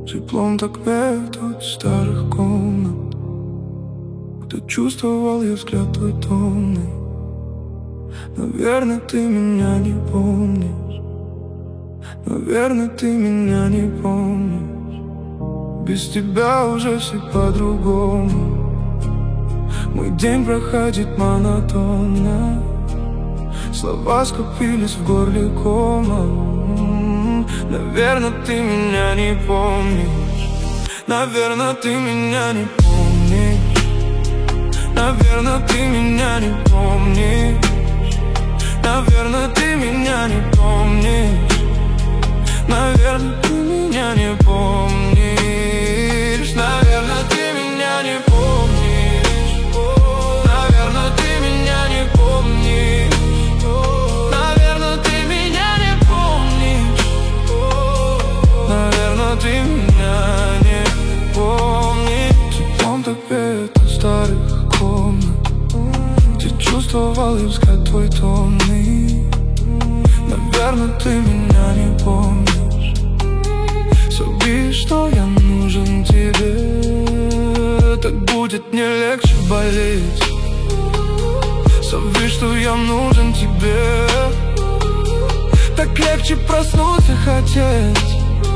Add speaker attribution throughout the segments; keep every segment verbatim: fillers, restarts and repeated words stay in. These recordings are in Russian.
Speaker 1: Теплом так веет от старых комнат, где чувствовал я взгляд твой томный. Наверное, ты меня не помнишь, наверное, ты меня не помнишь. Без тебя уже все по-другому. Мой день проходит монотонно, слова скопились в горле комом. Наверное, ты меня не помнишь, наверное, ты меня не помнишь, наверное, ты меня не помнишь, наверное, ты меня не помнишь, наверное, ты меня не помнишь, наверное, ты меня не помнишь, наверное, ты меня не помнишь, наверное, ты меня не помнишь, наверное, ты меня не помнишь. Теплом так веет от старых комнат, где чувствовал я взгляд твой томный. Наверное, ты меня не помнишь. Соби, что я нужен тебе, так будет не легче болеть. Соби, что я нужен тебе, так легче проснуться хотеть.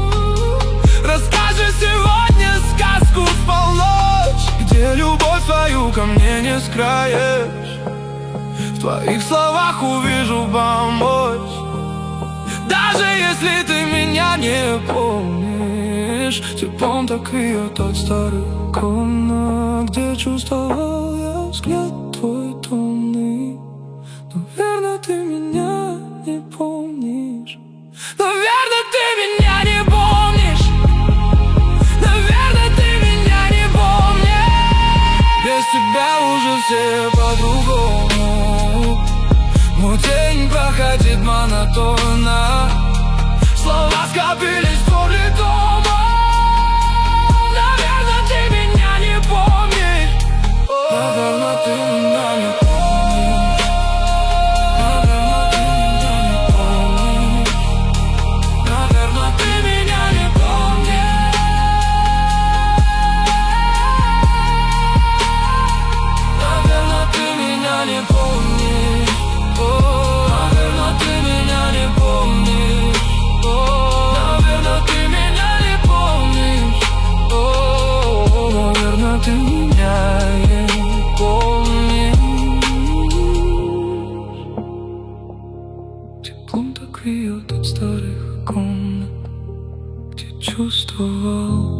Speaker 1: Расскажи сегодня сказку в полночь, где любовь твою ко мне не скроешь. В твоих словах увижу помочь, даже если ты меня не помнишь. Теплом так веет от старых комнат, где чувствовал я взгляд твой томный. Наверное, ты меня не помнишь, наверное, ты меня не помнишь, наверное, ты меня не помнишь. Без тебя уже все по-другому. Мой день проходит монотонно, слова скопились в горле дома. Наверное, ты меня не помнишь, наверное, ты меня не помнишь, наверное, ты меня не помнишь, наверное, ты меня не помнишь, наверное, ты меня не помнишь. Наверное, ты меня не помнишь, наверное, ты меня не помнишь, наверное, ты меня не помнишь. Теплом так веет от старых комнат, где чувствовал.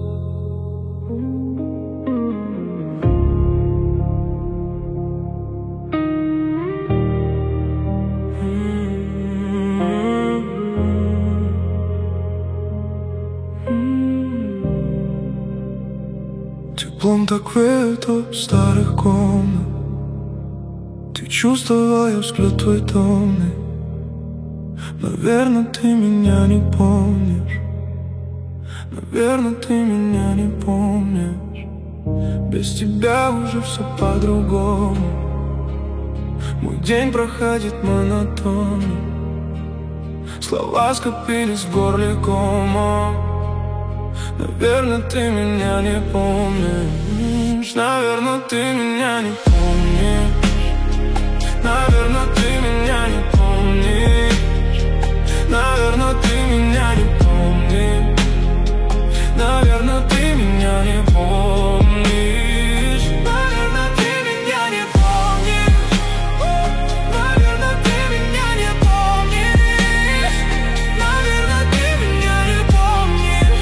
Speaker 1: Теплом так веет от старых комнат, ты чувствовал я взгляд твой томный. Наверное, ты меня не помнишь, наверное, ты меня не помнишь. Без тебя уже все по-другому. Мой день проходит монотонно, слова скопились в горле комом. Наверное, ты меня не помнишь, наверное, ты меня не помнишь, наверное, ты меня не помнишь, наверное, ты меня не помнишь, наверное, ты меня не помнишь, наверное, ты меня не помнишь, наверное, ты меня не помнишь, наверное, ты меня не помнишь.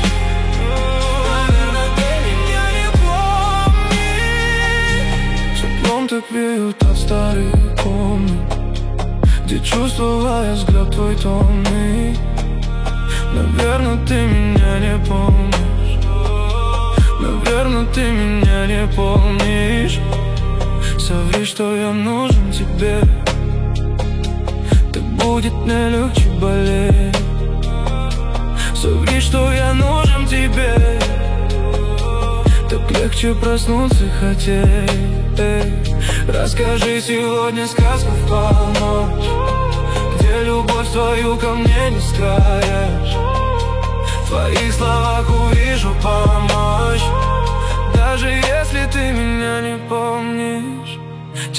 Speaker 1: Так веют от старых комнат, где чувствовал я взгляд твой томный. Наверное, ты меня не помнишь, наверное, ты меня не помнишь. Соври, что я нужен тебе, так будет не легче болеть. Соври, что я нужен тебе, так легче проснуться хотеть. Расскажи сегодня сказку в полночь, где любовь твою ко мне не скроешь. В твоих словах увижу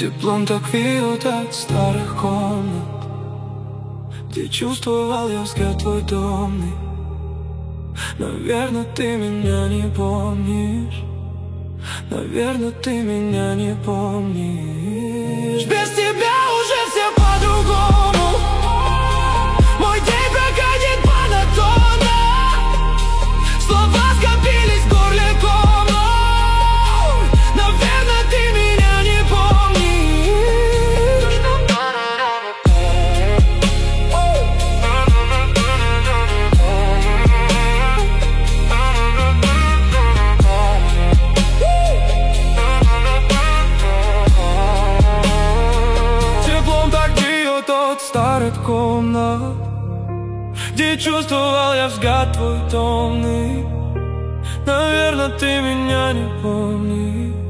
Speaker 1: Теплом так веет от старых комнат, где чувствовал я взгляд твой домный. Наверно, ты меня не помнишь. Наверно, ты меня не помнишь. Без тебя уже все по-другому. Мой день проходит монотонно. Слова скопились в горле комом. Наверно, ты меня не помнишь. Теплом так бьет от старых комнат, где чувствовал я взгляд твой томный. Наверно, ты меня не помнишь.